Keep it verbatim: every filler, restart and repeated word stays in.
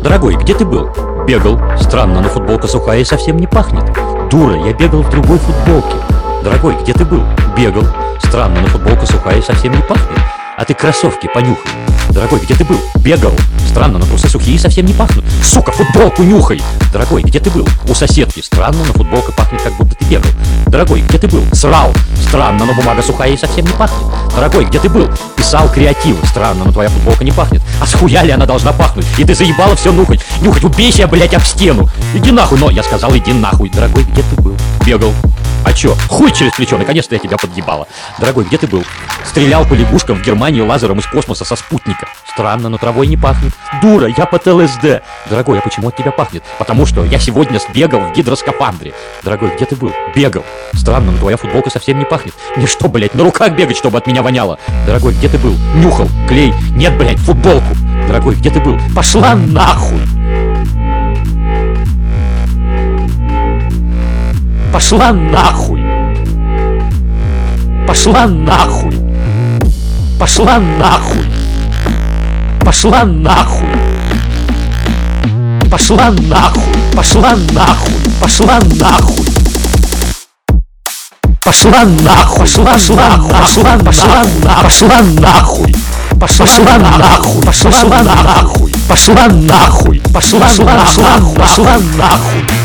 Дорогой, где ты был? Бегал. Странно, но футболка сухая и совсем не пахнет. Дура, я бегал в другой футболке. Дорогой, где ты был? Бегал. Странно, но футболка сухая и совсем не пахнет. А ты кроссовки понюхай. Дорогой, где ты был? Бегал. Странно, но трусы сухие и совсем не пахнут. Сука, футболку нюхай. Дорогой, где ты был? У соседки. Странно, но футболка пахнет, как будто ты бегал. Дорогой, где ты был? Срал. Странно, но бумага сухая и совсем не пахнет. Дорогой, где ты был? Писал креатив. Странно, но твоя футболка не пахнет. А с хуя ли она должна пахнуть? И ты заебала все нюхать. Нюхать, убейся, блядь, об стену. Иди нахуй. Но я сказал, иди нахуй. Дорогой, где ты был? Бегал. А чё? Хуй через плечо, наконец-то я тебя подъебала. Дорогой, где ты был? Стрелял по лягушкам в Германии лазером из космоса со спутника. Странно, но травой не пахнет. Дура, я под ЛСД. Дорогой, а почему от тебя пахнет? Потому что я сегодня сбегал в гидроскафандре. Дорогой, где ты был? Бегал. Странно, но твоя футболка совсем не пахнет. Мне что, блядь, на руках бегать, чтобы от меня воняло? Дорогой, где ты был? Нюхал. Клей. Нет, блядь, футболку. Дорогой, где ты был? Пошла нахуй. Пошла нахуй! Пошла нахуй! Пошла нахуй! Пошла нахуй! Пошла нахуй! Пошла нахуй! Пошла нахуй! Пошла нахуй! Пошла нахуй! Пошла нахуй! Пошла нахуй! Пошла нахуй! Пошла нахуй! Пошла нахуй! Пошла нахуй! Пошла нахуй! Пошла нахуй!